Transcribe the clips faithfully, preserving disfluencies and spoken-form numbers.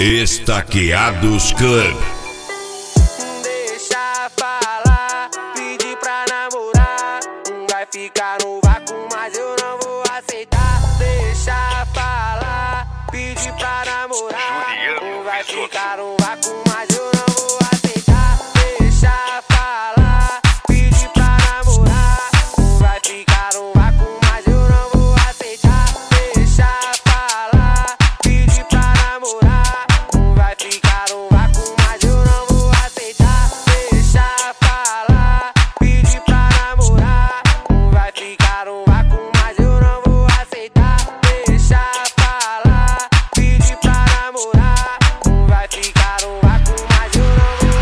Estaqueados Club. Deixa falar, pedir pra namorar. Vai ficar no vácuo, mas eu não vou aceitar. Deixa falar, pedir pra namorar. Vai ficar no vácuo, mas eu não vou aceitar. Deixa falar, pedir pra namorar. Vai ficar no vácuo, mas eu não vou aceitar. Deixa falar, pedir pra namorar. Vai ficar no vácuo, mas eu não vou aceitar. Deixa falar, pedir pra namorar. Vai ficar no vácuo, mas eu não vou aceitar. Deixa falar, pedir pra namorar. Vai ficar no vácuo, mas eu não vou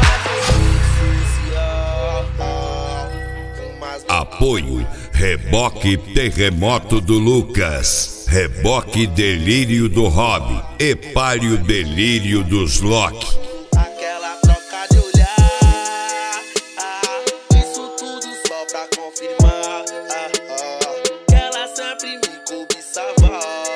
aceitar. Apoio Reboque Terremoto do Lucas, Reboque Delírio do Rob, Epário Delírio dos Loki. Aquela troca de olhar, ah, isso tudo só pra confirmar, ah, ah, que ela sempre me cobiçava.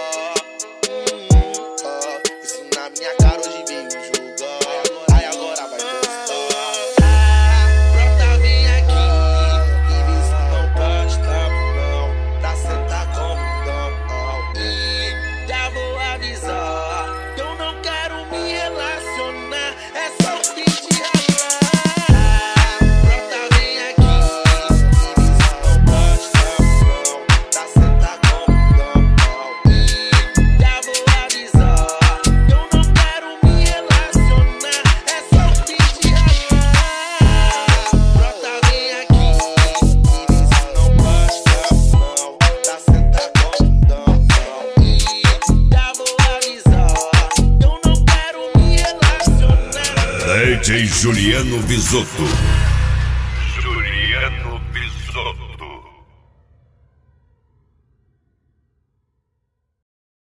Hum, ah, isso na minha cara hoje veio julgar. Aí agora vai gostar. Ah, brota, vem aqui e vê se não presta não, pra sentar como não. E já vou avisar, eu não quero me relacionar, é só fim de ralar. Brota, vem aqui e vê se não presta não, pra sentar como não. E já vou avisar, eu não quero me relacionar, é só fim de ralar. Brota, vem aqui e vê se não presta não, pra sentar como não. E já vou avisar, eu não quero me relacionar. D J Juliano Bisotto.